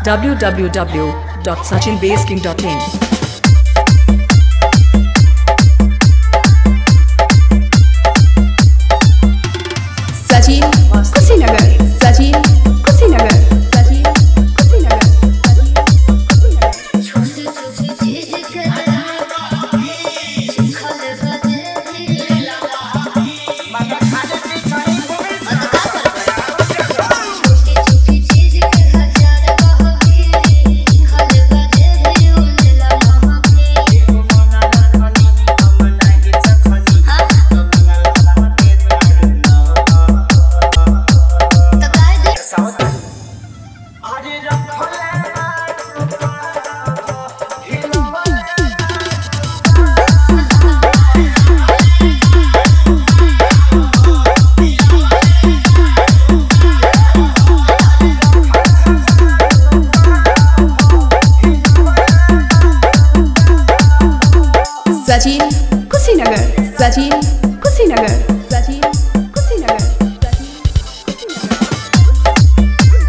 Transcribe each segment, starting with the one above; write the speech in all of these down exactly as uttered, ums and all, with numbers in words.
w w w dot sachin base king dot in. Sachin Kushinagar, Sachin Kushinagar, Sachin Kushinagar, Sachin Kushinagar. छोटी छोटी चीज के खल बजे मगर खाने की चाही छोटी छोटी चीज के हजार कहती खल बजे उनला महकी मना रखनी हम नहीं सखनी तो मंगल राम के द्वार तो गाय दे अरे रखले Sachin Kushinagar, Sachin Kushinagar, Sachin Kushinagar, Sachin Kushinagar.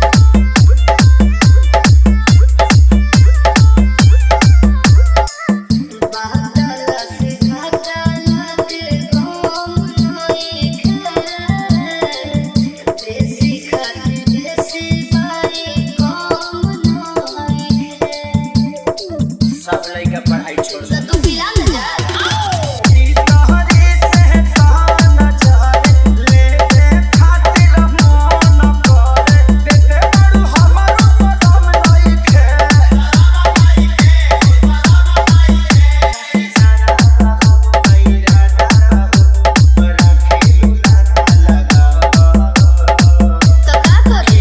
बादल से घाटा के घूम नहीं खे देसी खाती देसी बारी घूम नहीं खे सब लइका पढ़ाई छोड़ दे तू पिला न जा ई तोहरी से कान चढ़े लेके खातिर मन करे देते बड़ू हमरो सदम लइके तो का करी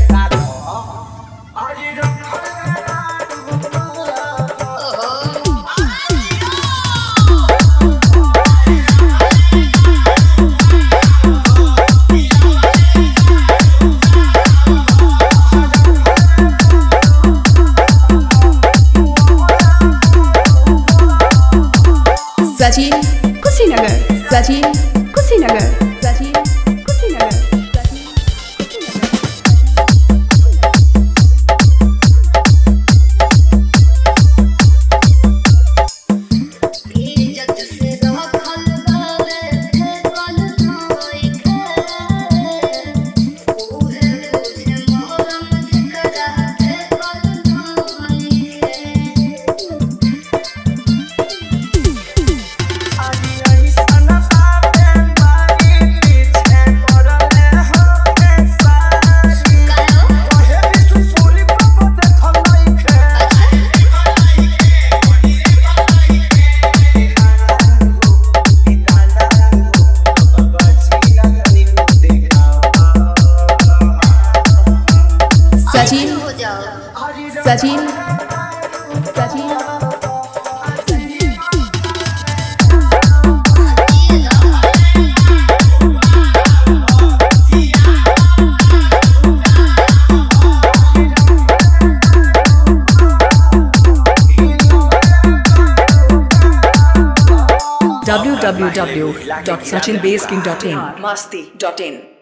ओहो Sachin Kushinagar, Sachin Kushinagar, Sachin Kushinagar, Sachin इज्जत से रखल बावे थे कल नई खे ओहे बुझे मोरम करा थे कल नई खे Sachin हो जाओ Sachin Sachin w w w dot sachin base king dot in. Masti dot in.